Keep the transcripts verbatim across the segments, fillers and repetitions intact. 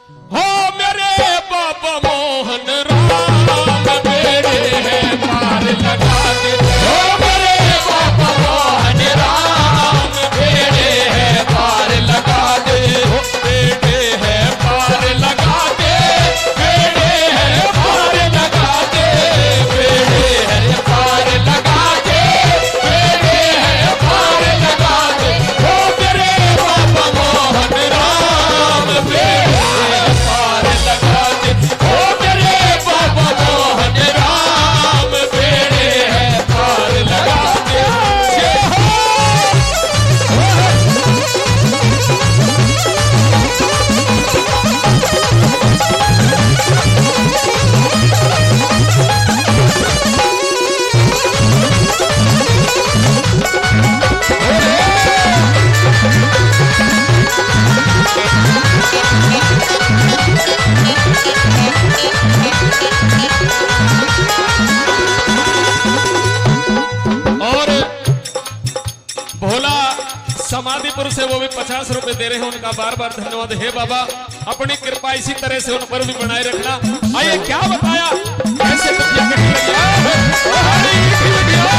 हो मेरे बाबा मोहन राम बेड़े है पार लगा दे। हो मेरे बाबा मोहन राम बेड़े है पार लगा दे। हो बेड़े है पार लगा दे। बेड़े है पार लगा दे। बेड़े है पार लगा दे। बेड़े है पार लगा दे। हो मेरे बाबा मोहन राम बेड़े पार लगा दे। हो मेरे बाबा मोहन राम बेड़े है पार लगा दे। जय हो। और भोला समाधिपुर से वो भी पचास रुपए दे रहे हैं, उनका बार बार धन्यवाद। हे बाबा अपनी कृपा इसी तरह से उन पर भी बनाए रखना। आइए क्या बताया कैसे दुखिया कटने लगी है। ओ हरी कटने लगी है।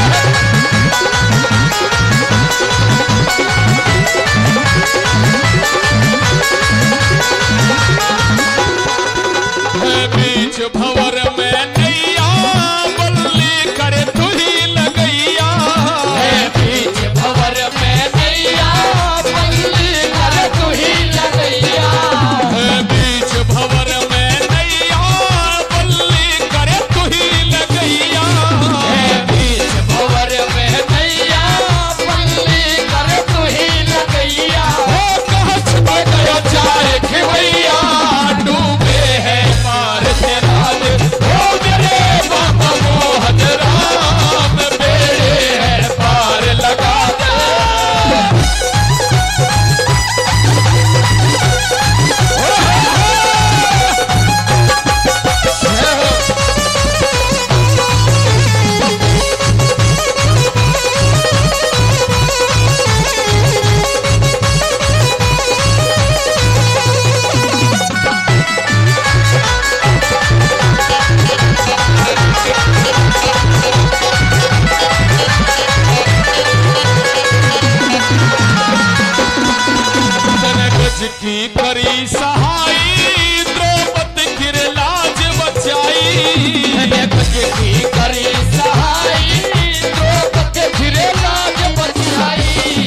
है बीच भंवर में नैया बल्ली करे तू ही लगैया। है बीच भंवर में नैया बल्ली करे तू ही लगैया। है बीच भंवर में नैया बल्ली करे तू ही लगैया। है बीच भंवर में नैया बल्ली करे तू ही लगैया। हो कहाँ छुप गया चाहे खिवैया डूबे है पार तेरा दे। हो मेरे बाबा मोहन राम बेड़े है पार लगा दे। जनक की करी सहाई द्रौपदी फिर लाज बचाई। जनक की करी सहाई द्रौपदी फिर लाज बचाई।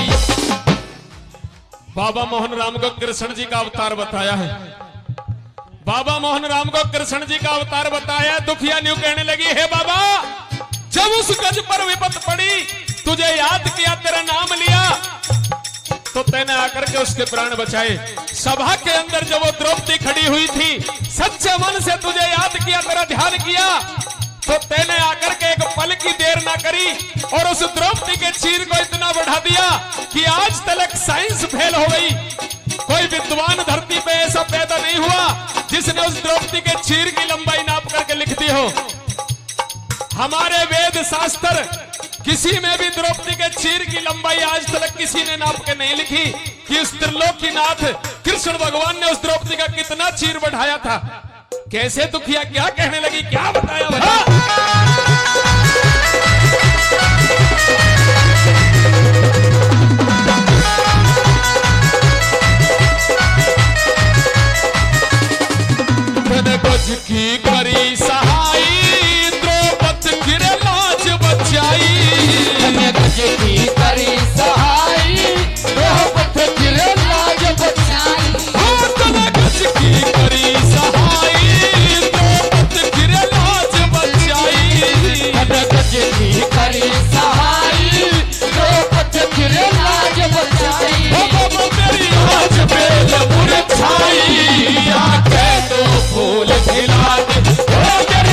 बाबा मोहन राम को कृष्ण जी का अवतार बताया है। बाबा मोहन राम को कृष्ण जी का अवतार बताया। दुखिया न्यू कहने लगी हे बाबा जब उस गज पर विपत पड़ी तुझे याद किया तेरा नाम लिया तो तैने आकर के उसके प्राण बचाए। सभा के अंदर जब वो द्रौपदी खड़ी हुई थी सच्चे मन से तुझे याद किया तेरा ध्यान किया तो तैने आकर के एक पल की देर ना करी और उस द्रौपदी के चीर को इतना बढ़ा दिया कि आज तक साइंस फेल हो गई। कोई विद्वान धरती पे ऐसा पैदा नहीं हुआ जिसने उस द्रौपदी के चीर की लंबाई नाप करके लिख दी हो। हमारे वेद शास्त्र किसी में भी द्रौपदी के चीर की लंबाई आज तक किसी ने नाप के नहीं लिखी कि उस त्रिलोकीनाथ कृष्ण भगवान ने उस द्रौपदी का कितना चीर बढ़ाया था। कैसे दुखिया क्या कहने लगी क्या बताया भला। गज की करी सहाई द्रौपदी फिर लाज बचाई। गज की करी सहाई द्रौपदी फिर लाज बचाई। गज की करी सहाई द्रौपदी फिर लाज बचाई। गज की करी सहाई द्रौपदी फिर लाज बचाई। बाबा मेरी आज बेल मुरझाई आके तो फूल खिला दे।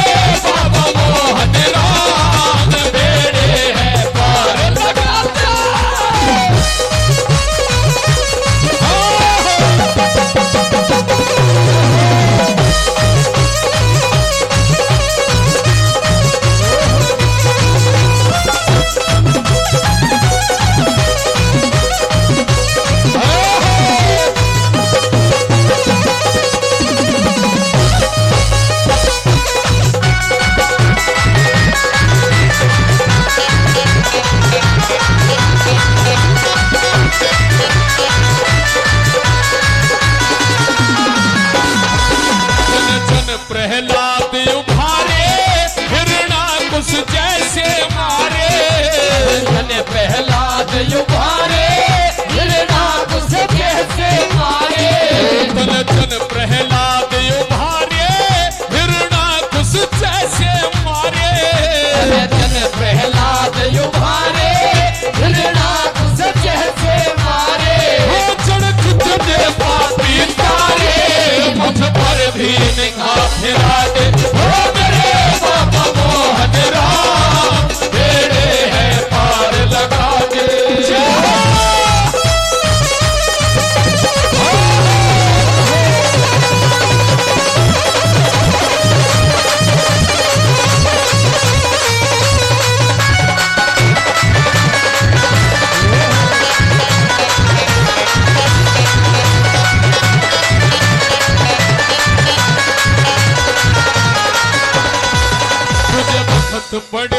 प्रहलाद उभारे हिरणाकुश जैसे मारे। धन प्रहलाद उभारे हिरणाकुश जैसे मारे। तन जन प्रहलाद उभारे हिरणाकुश जैसे मारे। जन प्रहलाद उभारे हिरणाकुश जैसे मारे। हो चढ़क जने पापी तारे मुझ पर भी निगाह फिरा दे। हो मेरे बाबा मोहन राम बेड़े है पार लगा दे। तुझे वक्त पड़े